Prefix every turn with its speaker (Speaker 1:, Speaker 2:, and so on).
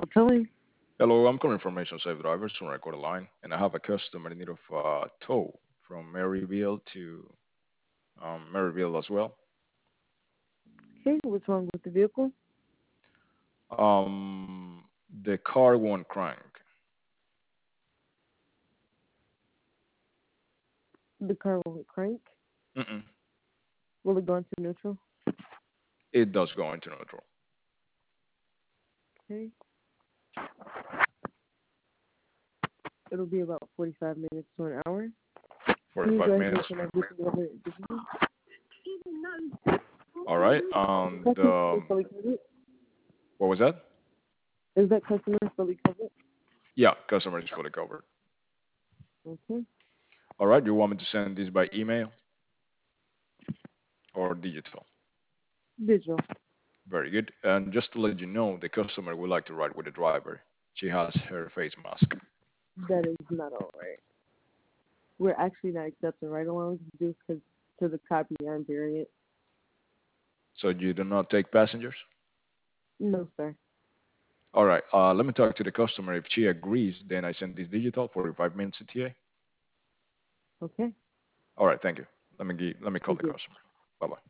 Speaker 1: calling?
Speaker 2: Hello, I'm calling from Nation Safe Drivers on record line, and I have a customer in need of tow from Maryville to Maryville as well.
Speaker 1: Okay, what's wrong with the vehicle?
Speaker 2: The car won't crank.
Speaker 1: The car won't crank.
Speaker 2: Mm-mm.
Speaker 1: Will it go into neutral?
Speaker 2: It does go into neutral.
Speaker 1: Okay. It'll be about 45 minutes to an hour. Can you go
Speaker 2: 45
Speaker 1: ahead and
Speaker 2: minutes.
Speaker 1: send everything over digitally?
Speaker 2: All right.
Speaker 1: Customer is fully covered?
Speaker 2: What was that?
Speaker 1: Is that customer fully covered?
Speaker 2: Yeah, customer is fully covered.
Speaker 1: Okay.
Speaker 2: All right. You want me to send this by email or digital?
Speaker 1: Digital.
Speaker 2: Very good. And just to let you know, the customer would like to ride with the driver. She has her face mask.
Speaker 1: That is not all right. We're actually not accepting ride-alongs due to the copy and variant.
Speaker 2: So you do not take passengers?
Speaker 1: No, sir.
Speaker 2: All right. Let me talk to the customer. If she agrees, then I send this digital 45 minutes ETA.
Speaker 1: Okay.
Speaker 2: All right. Thank you. Let me call
Speaker 1: Thank
Speaker 2: the
Speaker 1: you.
Speaker 2: customer. Bye bye.